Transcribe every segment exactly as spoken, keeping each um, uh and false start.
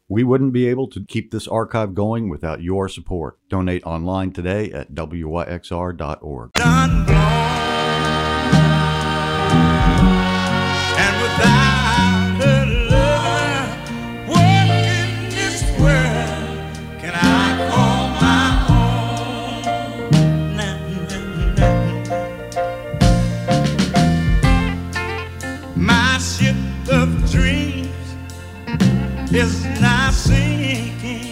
We wouldn't be able to keep this archive going without your support. Donate online today at W Y X R dot org. Done wrong, and without her love, what in this world can I call my own? Nah, nah, nah. My ship of dreams is not sinking.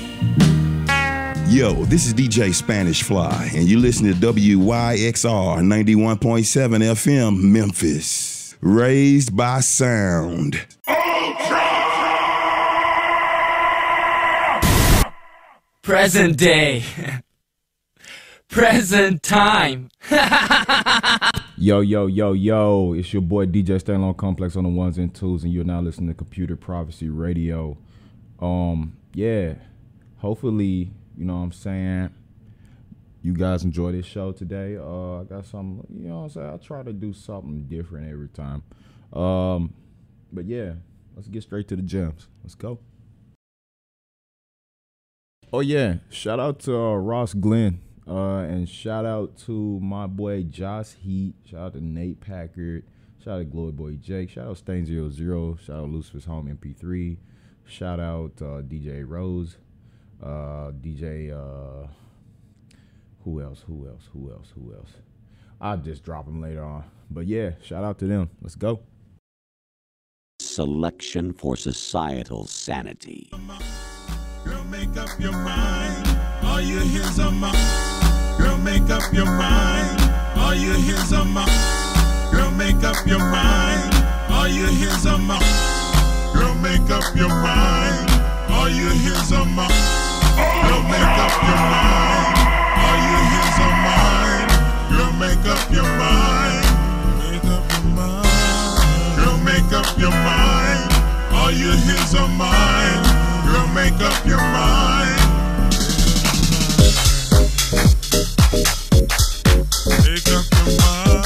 Yo, this is D J Spanish Fly, and you listen to W Y X R ninety-one point seven F M, Memphis. Raised by sound. Present day. Present time. Yo, yo, yo, yo. It's your boy D J Stanlon Complex on the ones and twos, and you're now listening to Computer Prophecy Radio. Um, yeah. Hopefully, you know what I'm saying, you guys enjoy this show today. Uh, I got some, you know what I'm saying, I try to do something different every time. Um, but yeah, let's get straight to the gems. Let's go. Oh yeah, shout out to uh, Ross Glenn. Uh, and shout out to my boy Josh Heat. Shout out to Nate Packard. Shout out to Glory Boy Jake. Shout out Stain zero zero. Shout out Lucifer's Home M P three. Shout out uh, D J Rose. Uh, D J, uh, who else? Who else? Who else? Who else? I'll just drop them later on. But yeah, shout out to them. Let's go. Selection for societal sanity. Girl, make up your mind. Are you his or mine? Girl, make up your mind. Are you his or mine? Girl, make up your mind. Are you his or mine? Girl, make up your mind. Are you his or mine? Girl, make up your mind. Are you his or mine? Girl, make up your mind. Make up your mind. Girl, make up your mind. Are you his or mine? Girl, make up your mind. Make up your mind.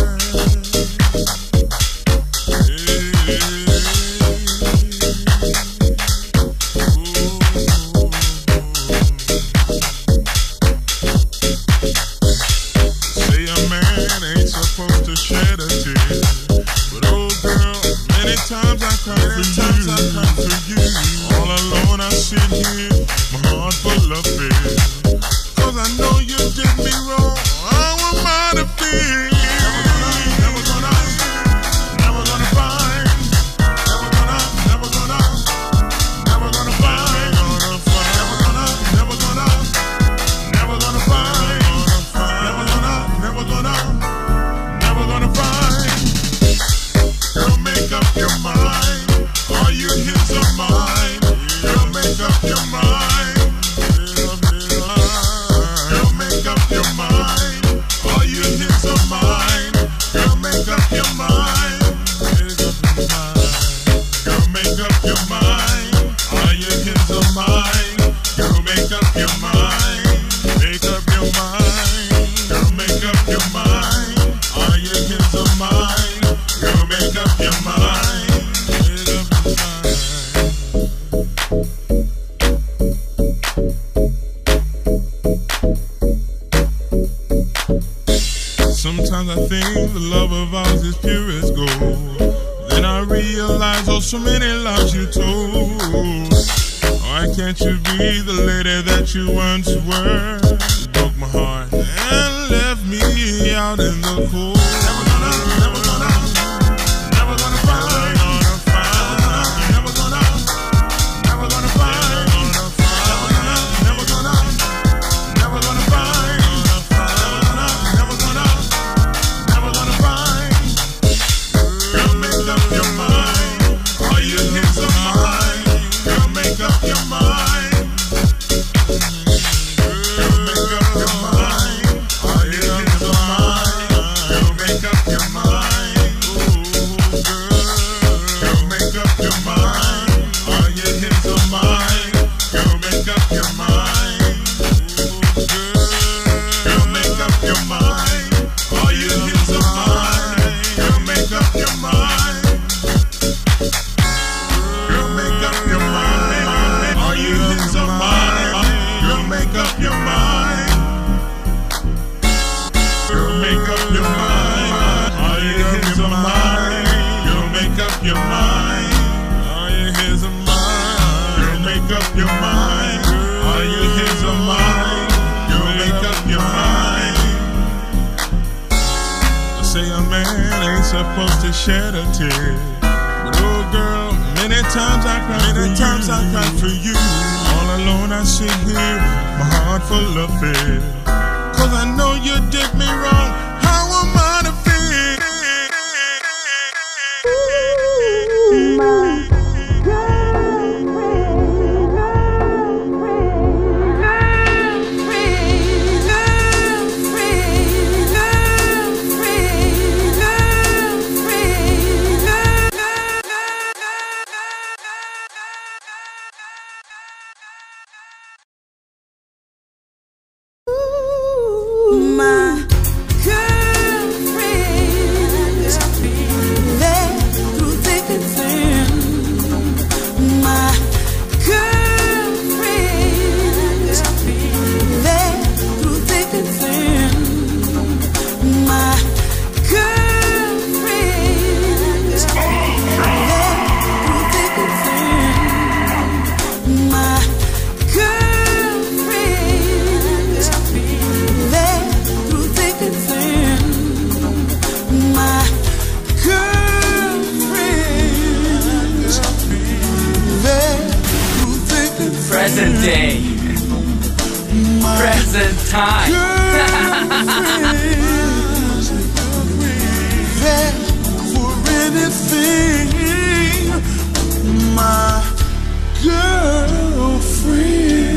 Say a man ain't supposed to shed a tear, but oh girl, many times I cry for you. I cry for you. All alone I sit here, my heart full of fear, 'cause I know you did me wrong. How am I to feel? Never gonna, never gonna find. Never gonna, never gonna, never gonna find. Never gonna, never gonna, never gonna find. Never gonna, never gonna, never gonna find. Girl, make up your mind. Are you his or mine? Girl, make up your mind. Girl, make up your mind. Are you his or mine? Girl, make up your mind. Girl, make up your mind. Are you his or mine? Girl, make up your mind. Make up your mind. Girl, make up your mind. Are you his or mine? Girl, make up your mind. Make up your mind. Sometimes I think the love of ours is pure as gold. Then I realize, oh, so many lies you told. Why can't you be the lady that you once were? You broke my heart and left me out in the cold. Never gonna, never gonna, never gonna find. Never gonna, never gonna find. Never gonna, never gonna find. Never gonna, never gonna find. Girl, make up your mind. Are you his or mine? Girl, make up your mind. Girl, make up your mind. Are you his or mine? Girl, your mind. All your hands are mine. You make up your mind. I say a man ain't supposed to shed a tear, but oh girl, many times I cry many for times you. I cry for you. All alone I sit here, my heart full of fear, 'cause I know you did me wrong. How am I to feel? Ooh, my Present day. Present time. That for anything, my girlfriend.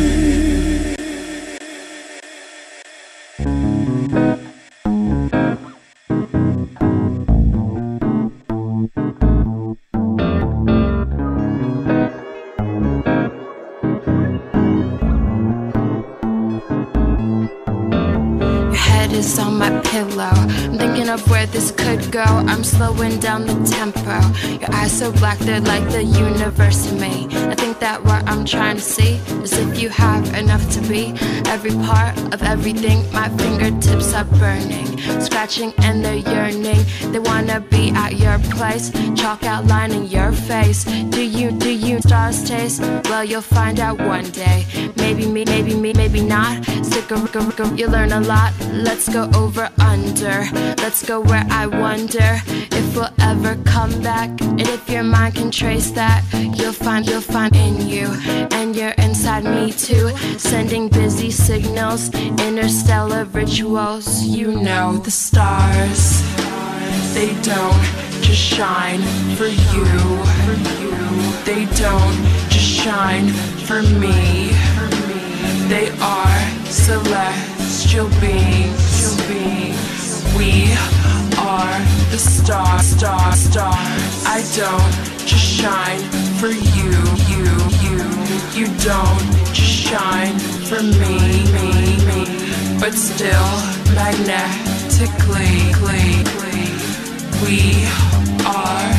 On my pillow, I'm thinking of where this could go. I'm slowing down the tempo. Your eyes so black, they're like the universe to me. I think that what I'm trying to see is if you have enough to be every part of everything. My fingertips are burning, scratching and they're yearning. They wanna be at your place, chalk outline in your face. Do you, do you stars taste? Well, you'll find out one day. Maybe me, maybe me, maybe not. Stick a, you learn a lot. Let's go over under. Let's go where I wonder if we'll ever come back. And if your mind can trace that, you'll find, you'll find in you, and you're inside me too. Sending busy signals, interstellar rituals. You know the stars, they don't just shine for you. They don't just shine for me. They are celestial beings. We are the star, star, star. I don't just shine for you, you, you. You don't just shine for me, me, me. But still, magnetically, we are.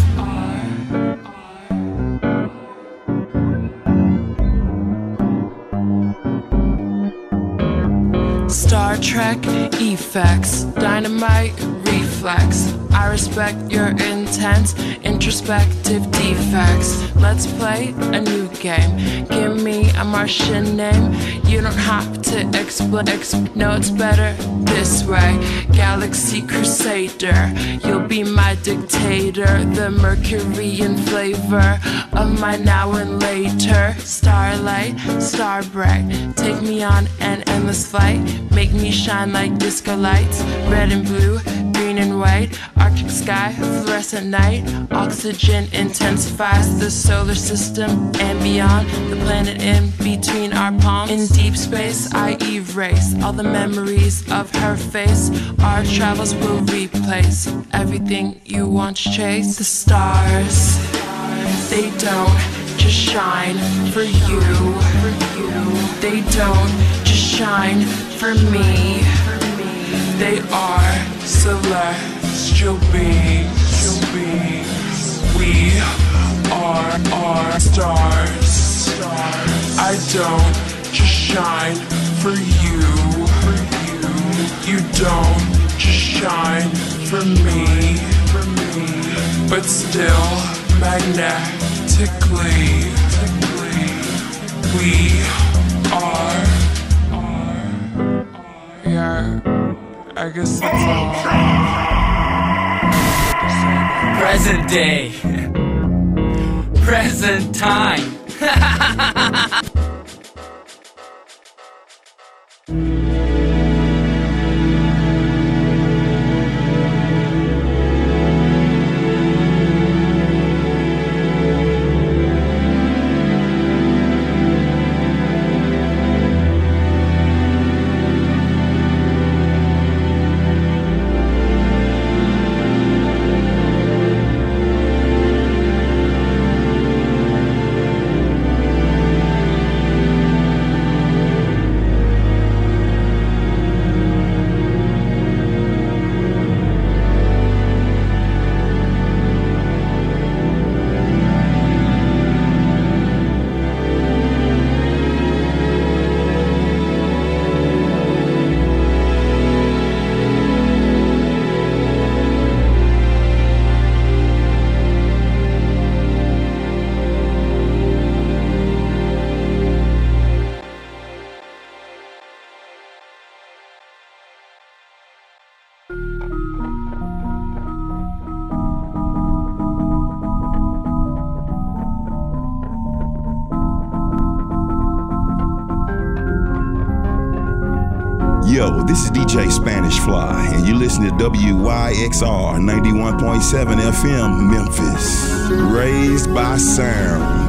Star Trek effects, dynamite reflex. I respect your intent, introspective defects. Let's play a new game. Give me a Martian name. You don't have to explain. Exp no, it's better this way. Galaxy Crusader, you'll be my dictator. The Mercurian flavor of my now and later. Starlight, star bright, take me on an endless flight. Make me shine like disco lights. Red and blue, green and white. Arctic sky, fluorescent night. Oxygen intensifies the solar system and beyond. The planet in between our palms. In deep space, I erase all the memories of her face. Our travels will replace everything you once chased. The stars, they don't just shine for you. They don't just shine for me. They are celestial beings. We are our stars. I don't just shine for you. You don't just shine for me. But still magnetically We are, are, yeah, I guess that's all. Present day. Present time. Yo, this is D J Spanish Fly, and you listen to W Y X R ninety-one point seven F M, Memphis. Raised by sound.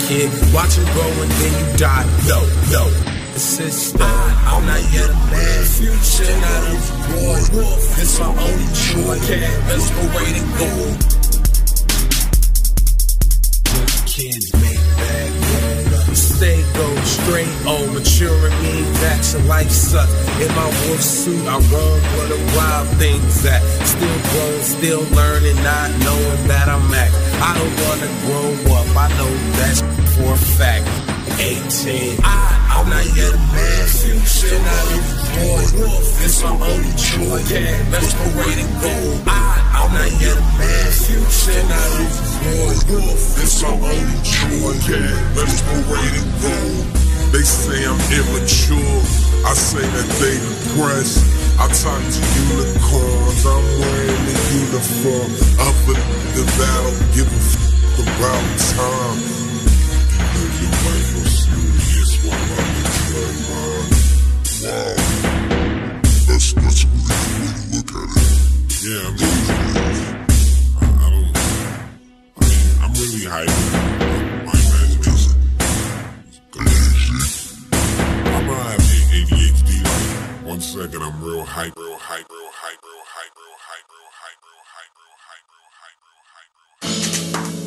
Watch it grow and then you die. No, no. Sister, I'm not yet a man. future, not a boy. It's my only choice. Let's parade and go. Kids make bad grown. Stay go straight, oh, maturing me, that's your life sucks. In my wolf suit, I roam where the wild things at. Still grown, still learning, not knowing that I'm at. I don't wanna grow up, I know that's for a fact. eighteen, I, I'm not yet a man, future, not a boy. It's my only choice, let's parade and go. I, I'm not yet a man, future, not a boy. It's my only choice, let's parade and go. They say I'm immature, I say that they depressed. I talk to unicorns, I'm wearing the uniform. Up in the battle, give a f*** about time. You know your life was serious while I'm in mine. Wow, that's, that's a really good way to look at it. Yeah, I mean, I, I don't, I mean, I'm really hyped. My imagination. I'm gonna have A D H D like one second, I'm real hype, real hype, real hype, real hype, real hype, real hype, real hype, real hype, real hype, real hype, real hype.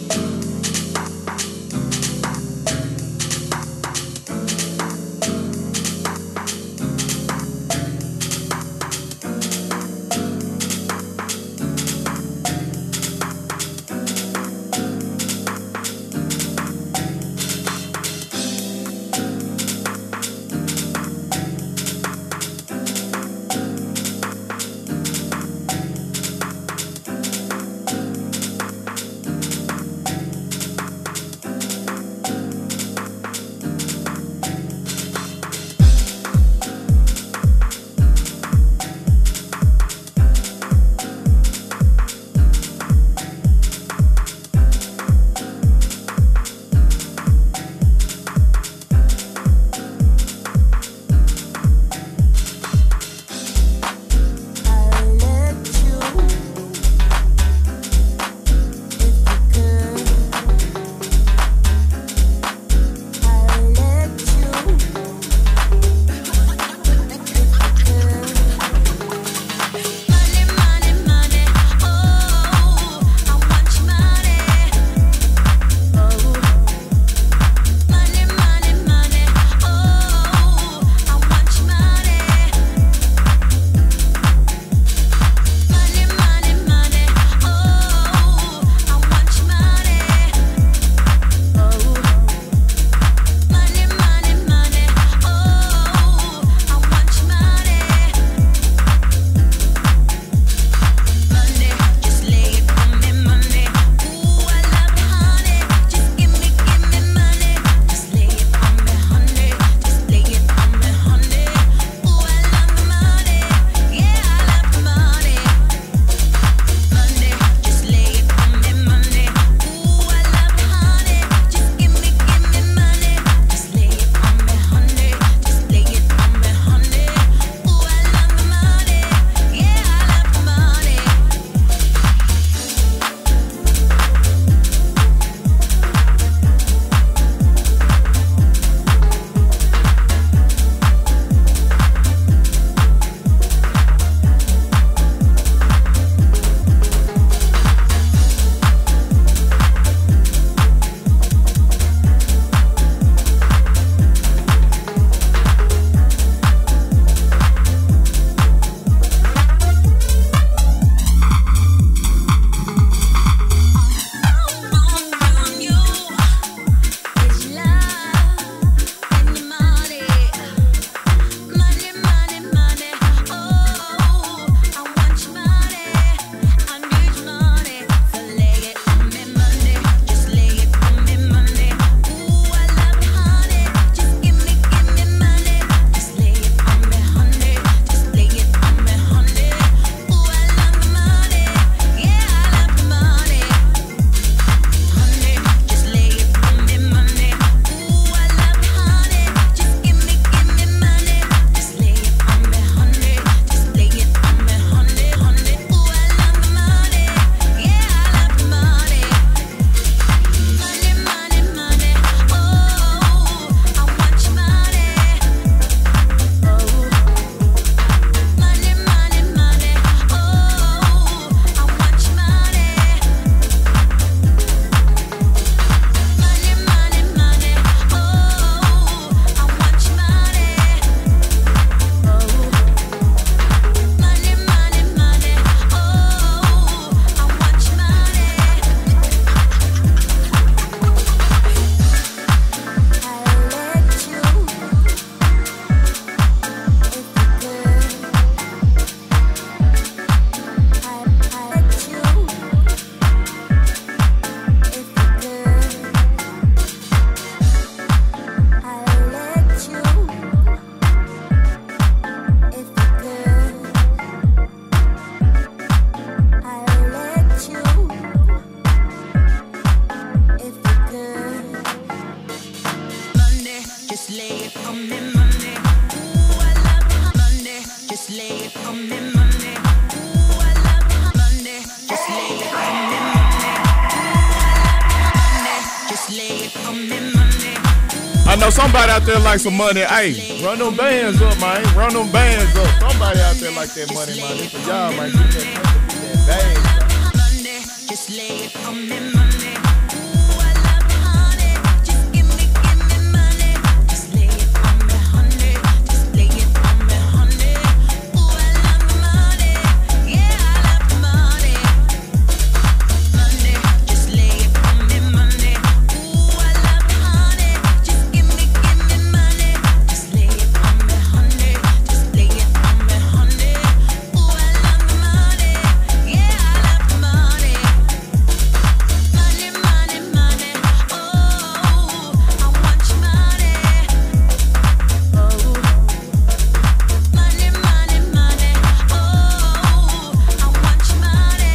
know somebody out there like some money. Hey, run them bands up, man. Run them bands up. Somebody out there like that money, man. It's for y'all, man. Get that, get that bag. Monday, just lay it on me, Monday. Ooh, I love honey. Just give me, give me money. Just lay it on me, honey. Just lay it on me, honey. Ooh, I love money. Yeah, I love money. Monday, just lay it on me, Monday. Ooh, I love honey. Just give me, give me money. Just lay it on me, honey. Just lay it on me, honey. Ooh, I love money. Yeah, I love money. Money, money, money. Oh, I want your money. Oh, money, money, money. Oh, I want your money.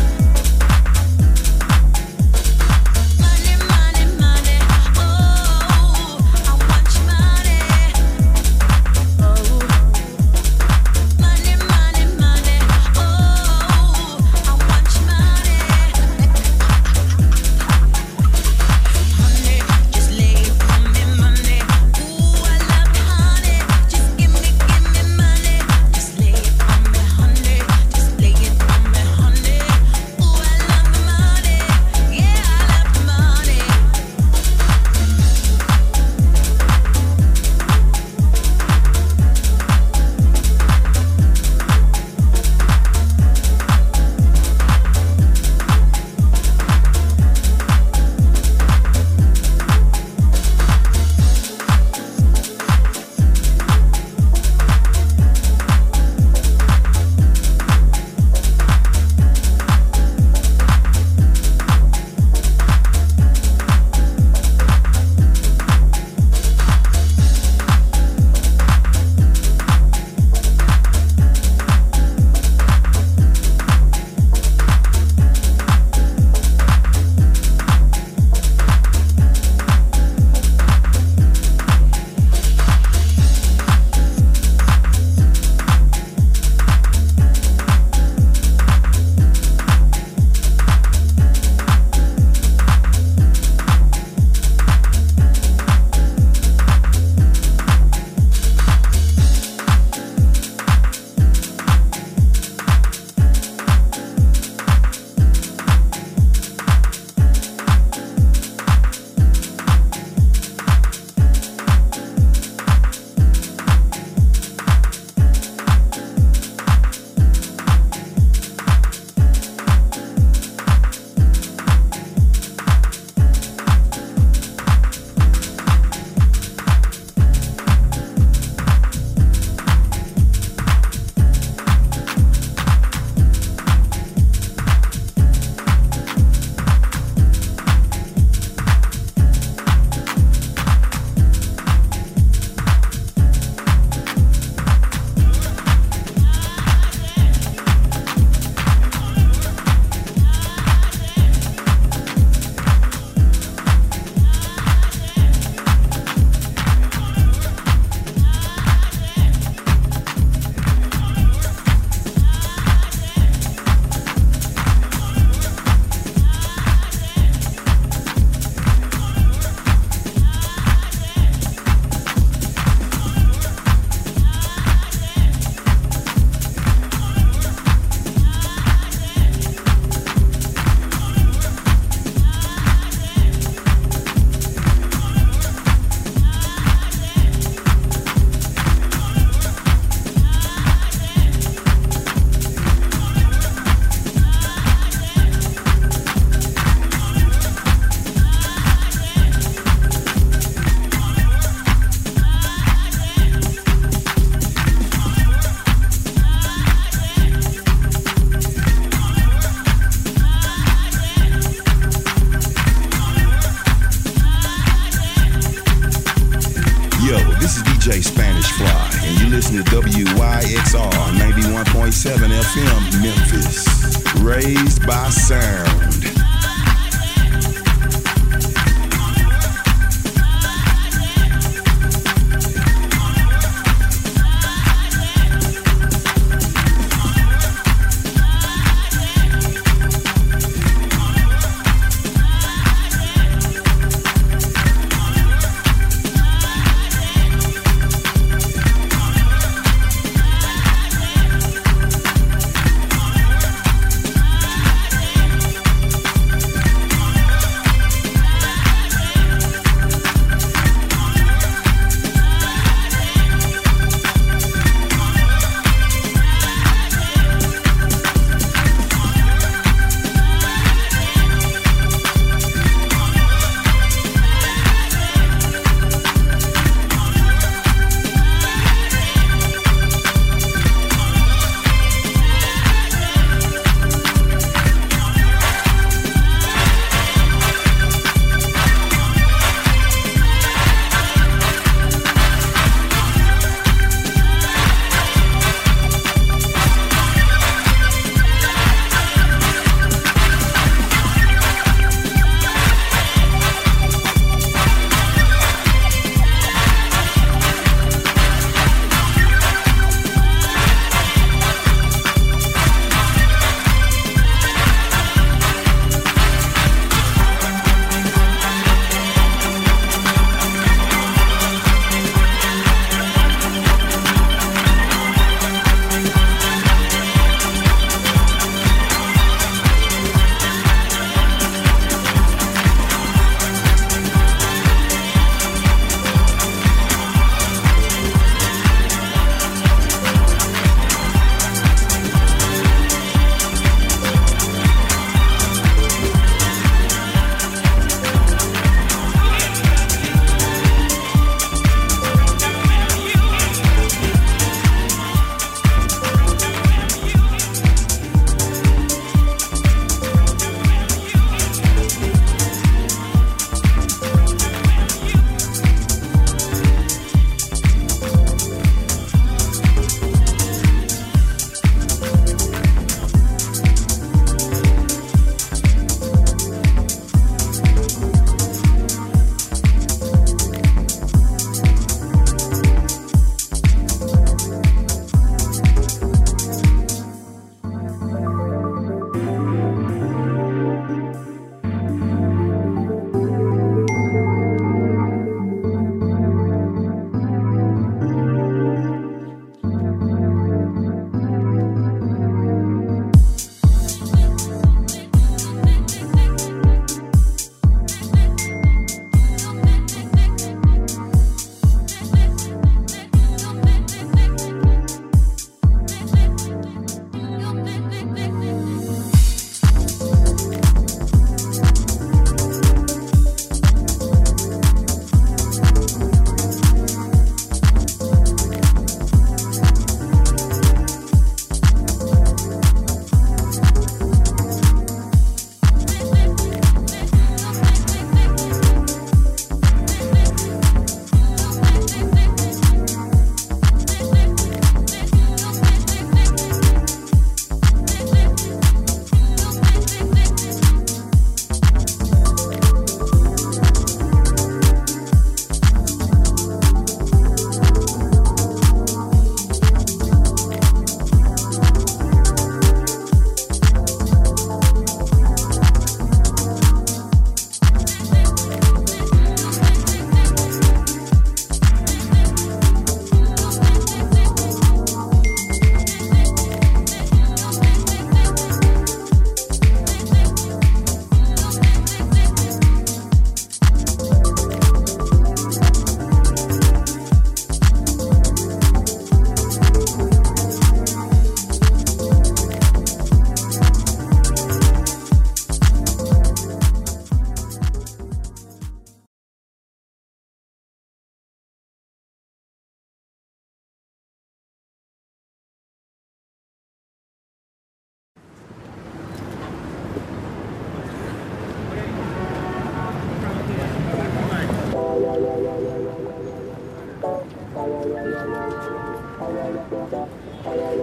Money, money, money. Oh, I want your money. Oh, money, money, money. Oh, I want your money. Honey, just lay it on me, money. Ooh, I love honey. Just give me, give me money. Just lay it on me, honey. Just lay it on me, honey. Ooh, I love money. Yeah, I love money. This is D J Spanish Fly, and you listen to W Y X R ninety-one point seven F M, Memphis. Raised by sound.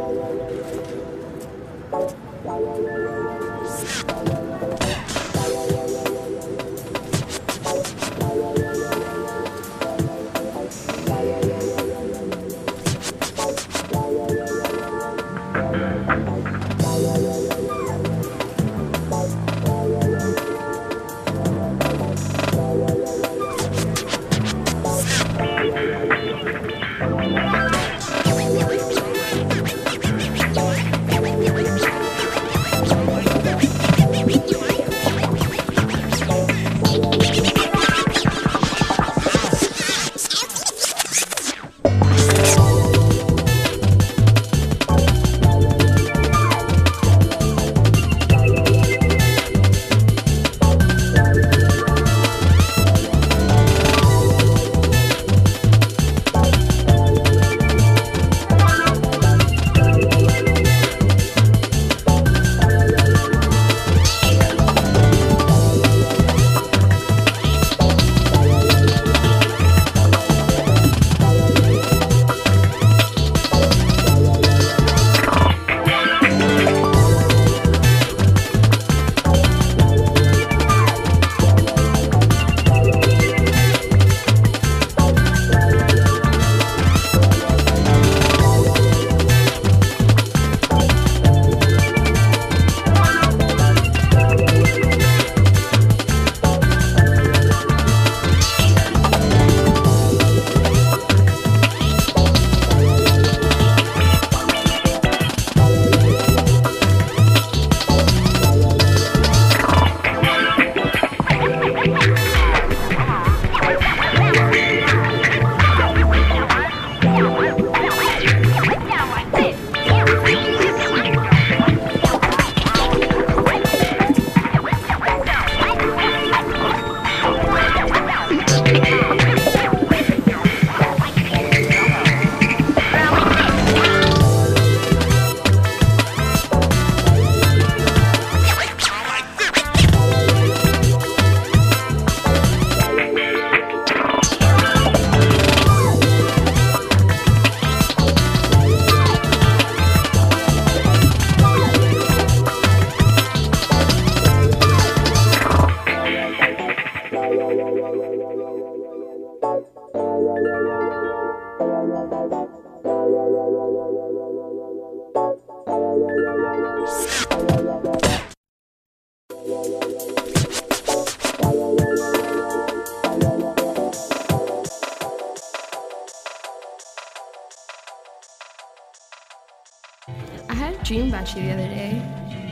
I had a dream about you the other day.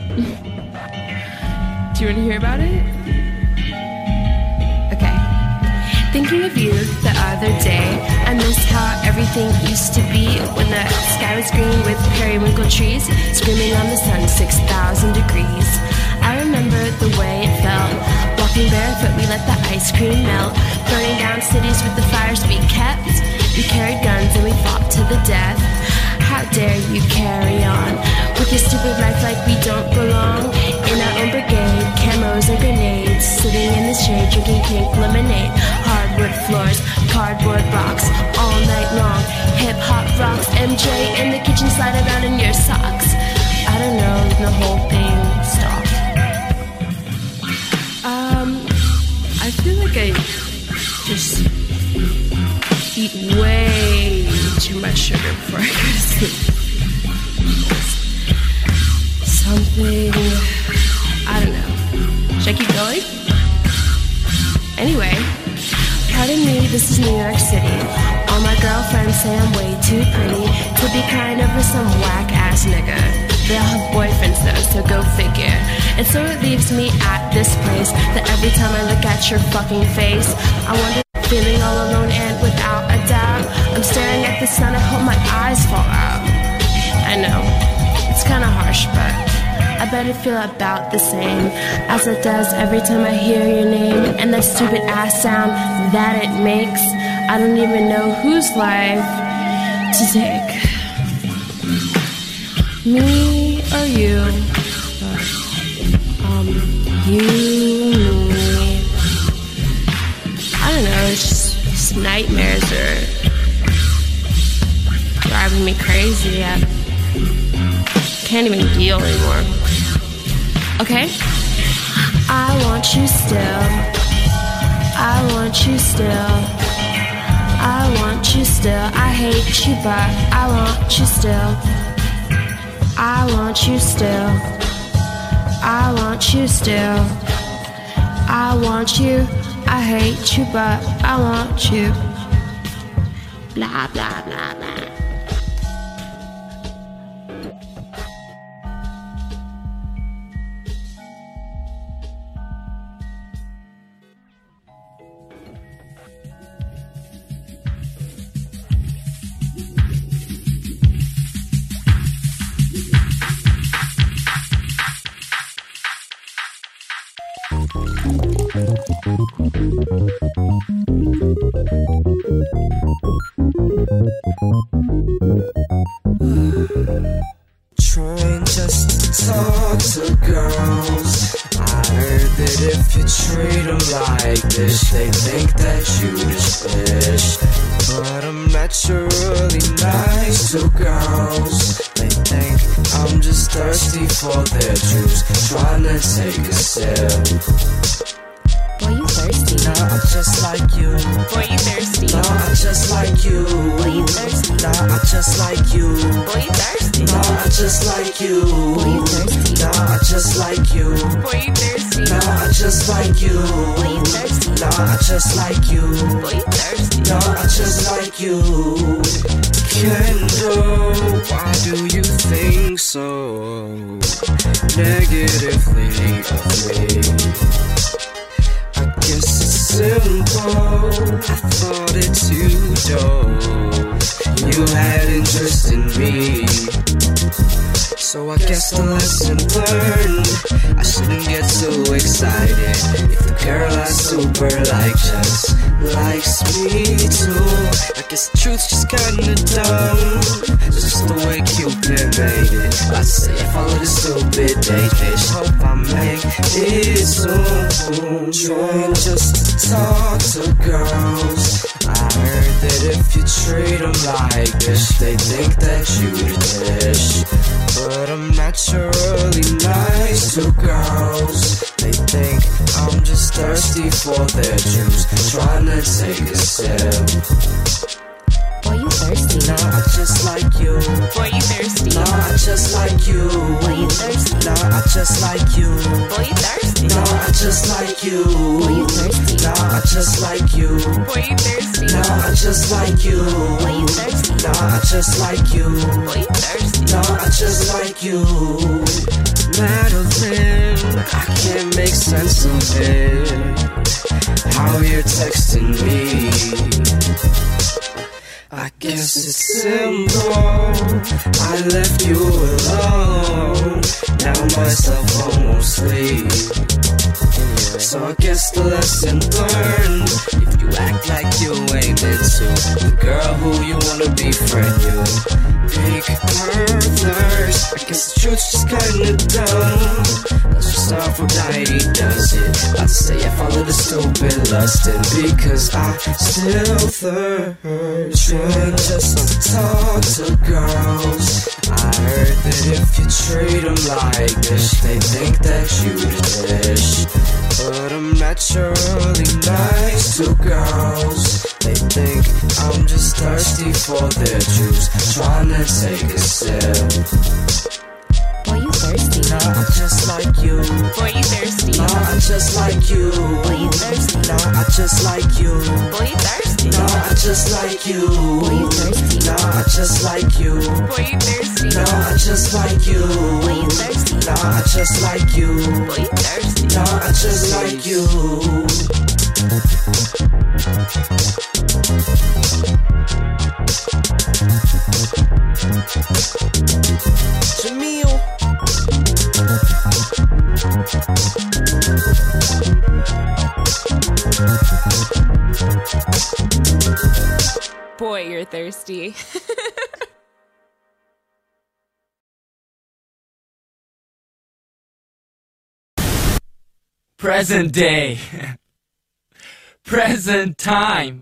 Do you want to hear about it? Okay. Thinking of you the other day, I missed how everything used to be when the sky was green with periwinkle trees screaming on the sun six thousand degrees. I remember the way it felt. Walking barefoot, we let the ice cream melt. Burning down cities with the fires we kept. We carried guns and we fought to the death. How dare you carry on with your stupid life like we don't belong? In our own brigade, camos and grenades, sitting in the shade drinking pink lemonade. Hardwood floors, cardboard box, all night long. Hip hop rocks, M J in the kitchen slide around in your socks. I don't know, the whole thing stopped. Um, I feel like I just eat way too much sugar before I go to sleep. Something, I don't know. Should I keep going? Anyway, pardon me, this is New York City. All my girlfriends say I'm way too pretty to be kind over some whack-ass nigga. They all have boyfriends though, so go figure. And so it leaves me at this place that every time I look at your fucking face, I wonder, feeling all alone and without a doubt. I'm staring at the sun, I hope my eyes fall out. I know, it's kinda harsh, but I bet it feel about the same as it does every time I hear your name. And that stupid ass sound that it makes, I don't even know whose life to take. Me or you? Um, you, me. I don't know, it's just, just nightmares are driving me crazy. I, can't even deal anymore. Okay? I want you still. I want you still. I want you still. I hate you, but I want you still. I want you still. I want you still. I want you. I hate you, but I want you. Blah, blah, blah, blah. Trying just to talk to girls. I heard that if you treat them like this, they think that you just fish. But I'm naturally nice to girls. They think I'm just thirsty for their juice, trying to take a sip. Boy, you thirsty. Nah, I just like you. Boy, you thirsty. Nah, I just like you. Boy, you thirsty. Nah, I just like you. Boy, you thirsty. Nah, I just like you. Boy, you thirsty. Nah, I just like you. Boy, you thirsty. Nah, I just like you. Boy, you thirsty. Nah, I just like you. Boy, you thirsty. Nah, I just like you. Kendall, why do you think so negatively of me? I guess it's simple. I thought it too dope. You had interest in me, so I guess the lesson learned. I shouldn't get too excited if the girl I super like just likes me too. I guess the truth's just kinda dumb. It's just the way Cupid made it. I say I follow the stupid date, bitch. Hope I make it soon. Trying just to talk to girls. I heard that if you treat them like this, they think that you the dish. But I'm naturally nice to girls. They think I'm just thirsty for their juice, trying to take a sip. Boy, you thirsty. Nah, I just like you. Boy, you thirsty. Nah, I just like you. Boy, you thirsty. Nah, I just like you. Boy, you thirsty. Nah, I just like you. Boy, you thirsty. Nah, I just like you. Boy, you thirsty. Nah, I just like you. Boy, you thirsty. Nah, I just like you. Boy, you thirsty. Nah, I just like you. Madeline, I can't make sense of it. How you're texting me, I guess it's simple. I left you alone. Now my cell phone won't sleep. So I guess the lesson learned. If you act like you ain't into the girl who you wanna befriend, you pick her first. I guess the truth's just kinda dumb. That's just how Aphrodite does it. I'd say I follow the stupid lust, and because I still thirst. Trying just to talk to girls. I heard that if you treat them like this, they think that you the dish. But I'm naturally nice to girls. They think I'm just thirsty for their juice, trying to take a sip. Boy, you thirsty. Nah, I just like you. Boy, you thirsty. Nah, I just like you. Boy, you thirsty. Nah, I just like you. Boy, you thirsty. Nah, I just like you. Boy, you thirsty. Nah, I just like you. Boy, you thirsty. Nah, I just like you. Boy, you thirsty. Nah, I just like you. Boy, you thirsty. Nah, I just like you. Jamil. Boy, you're thirsty. Present day. Present time.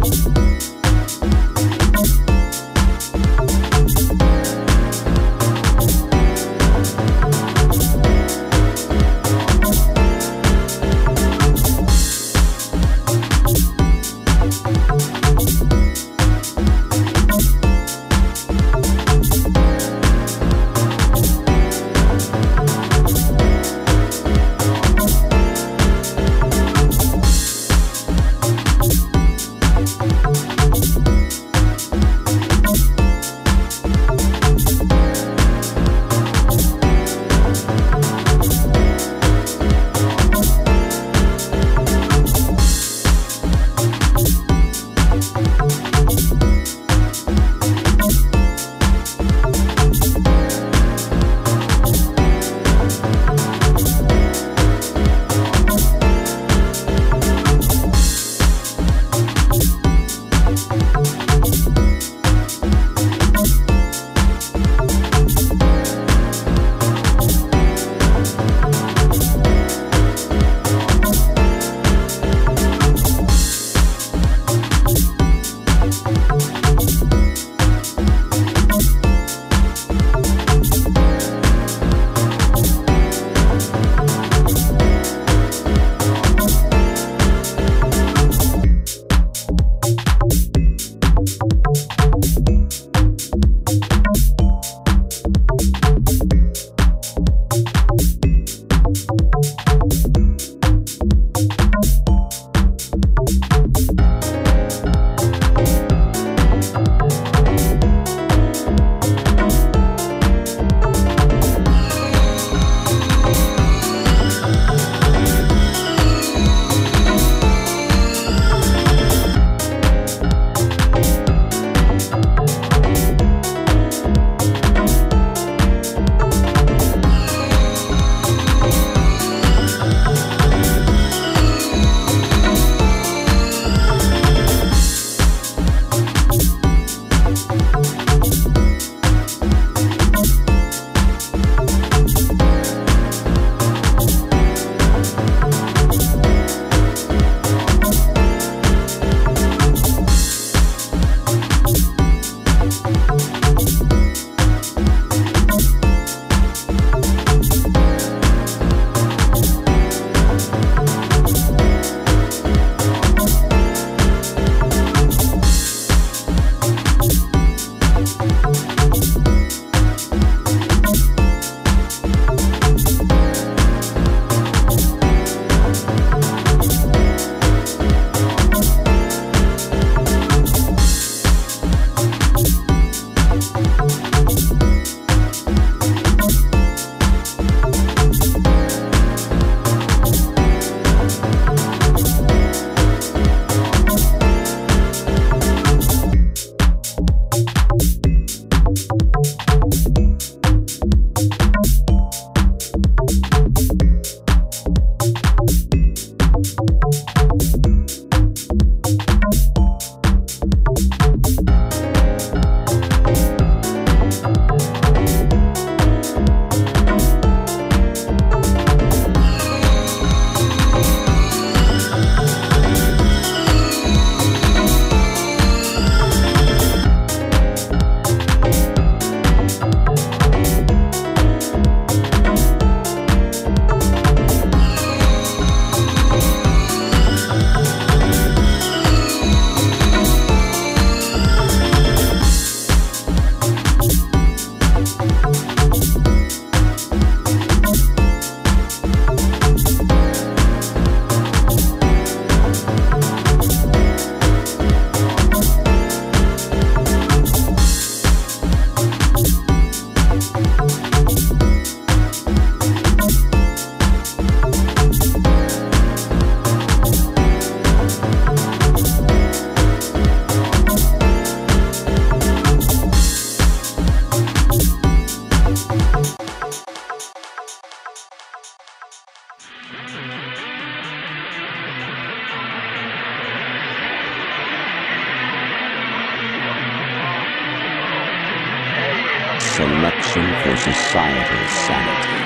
Selection for societal sanity.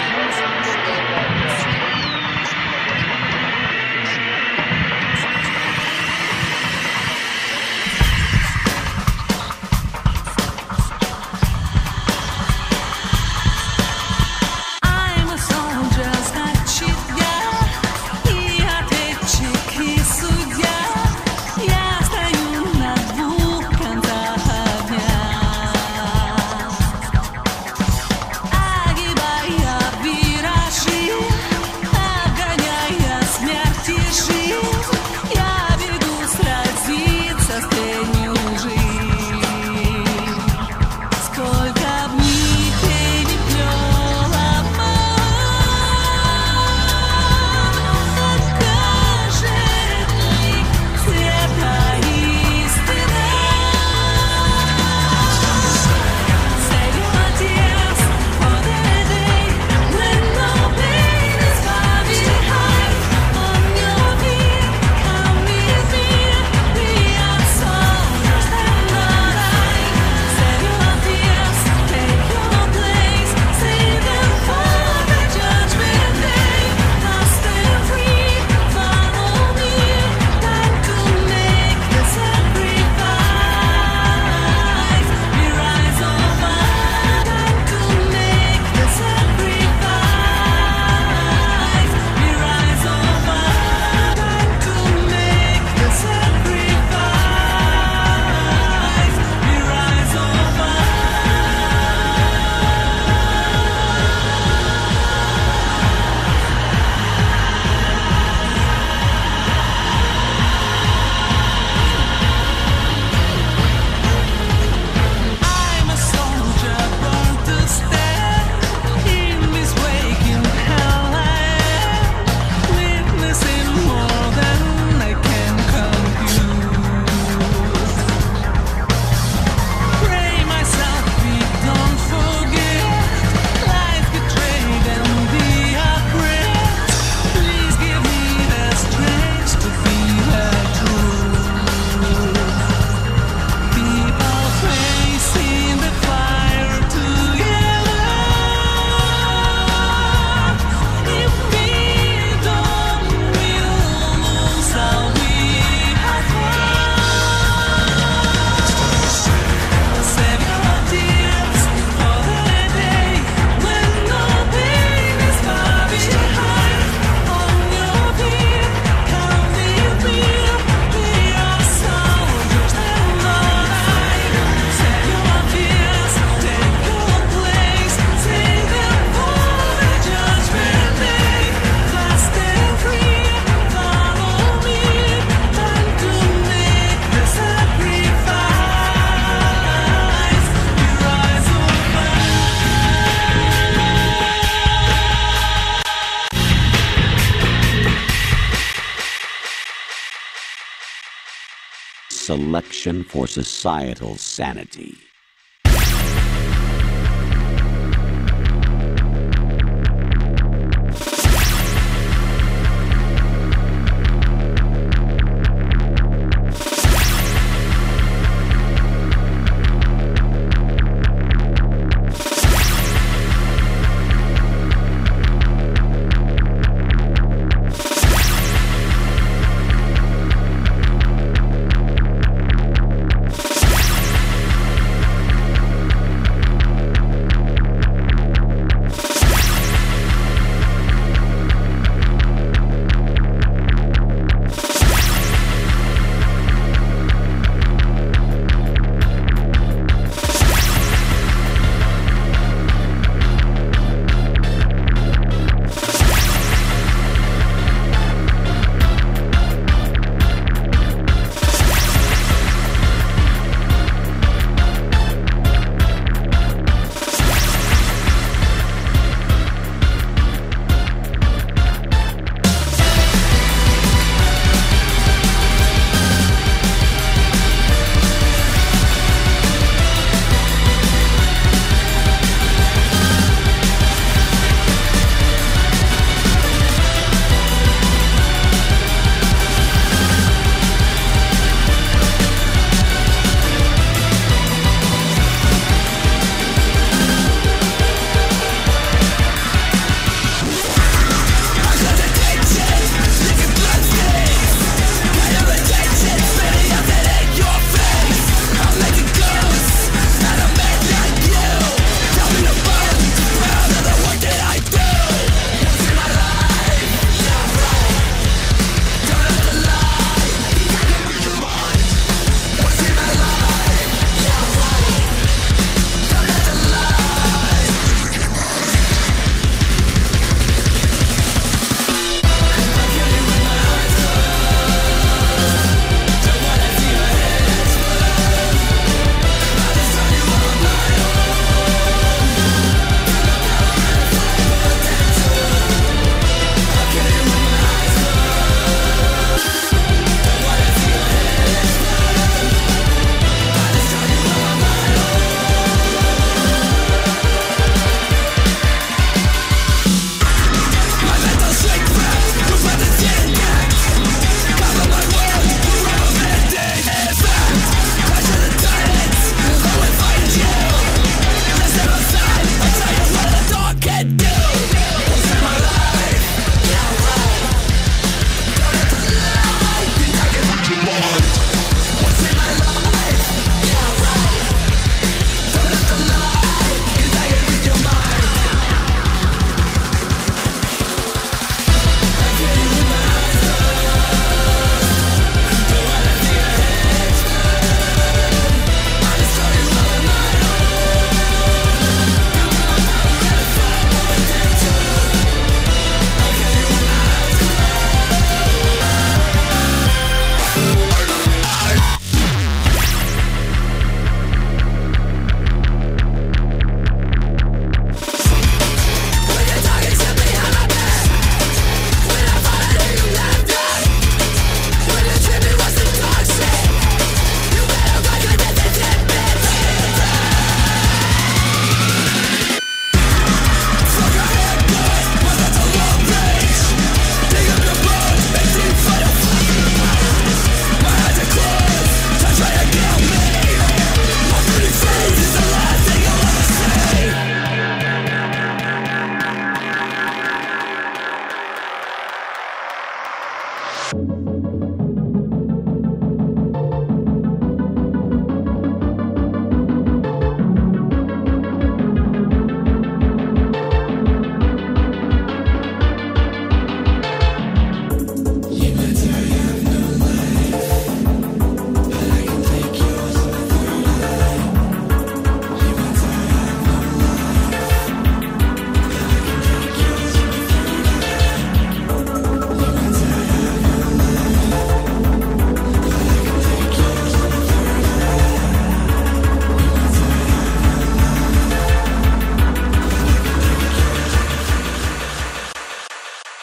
Selection for societal sanity.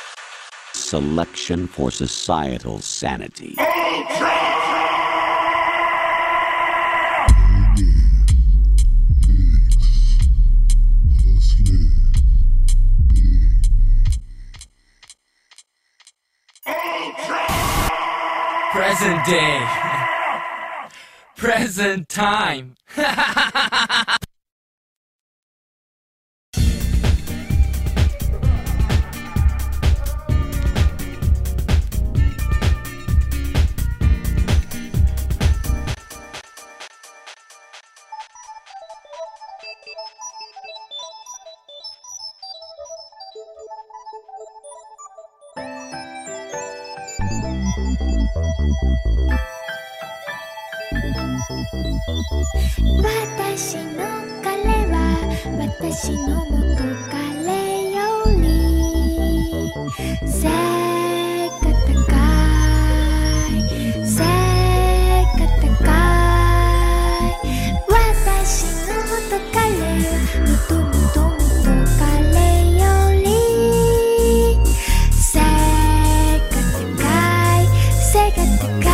Selection for societal sanity. Ultra! day. Present time. 私の彼は私の元彼より背が高い背が高い私の元彼はもともと元彼より背が高い背が高い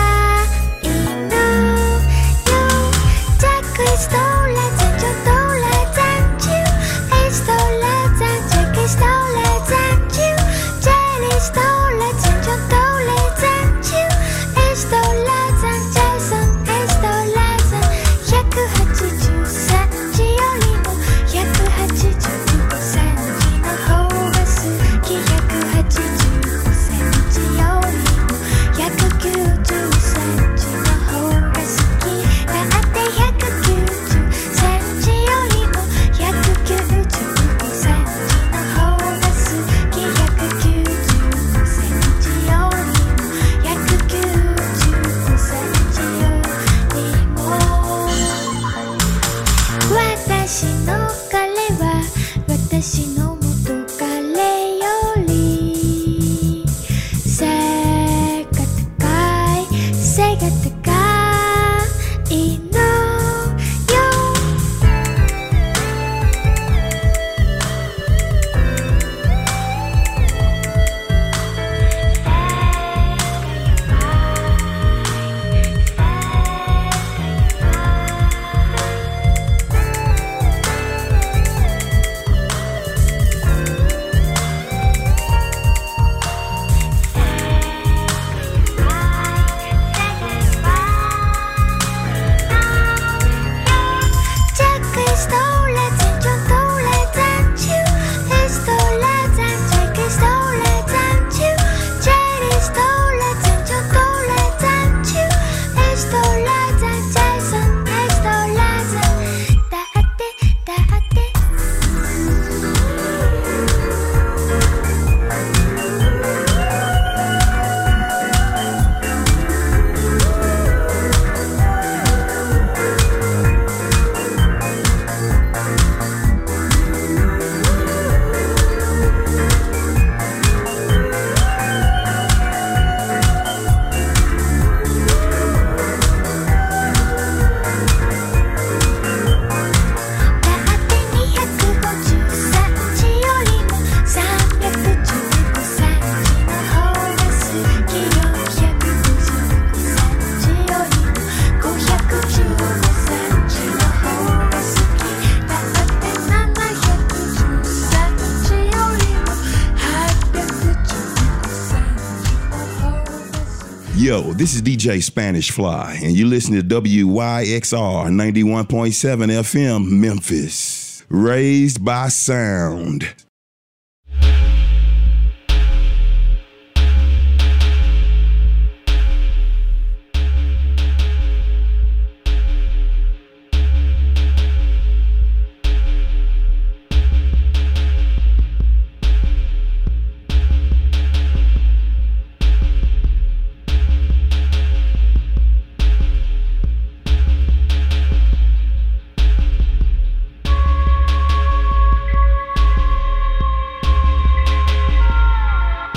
Yo, this is D J Spanish Fly, and you listen to W Y X R ninety-one point seven F M, Memphis. Raised by sound.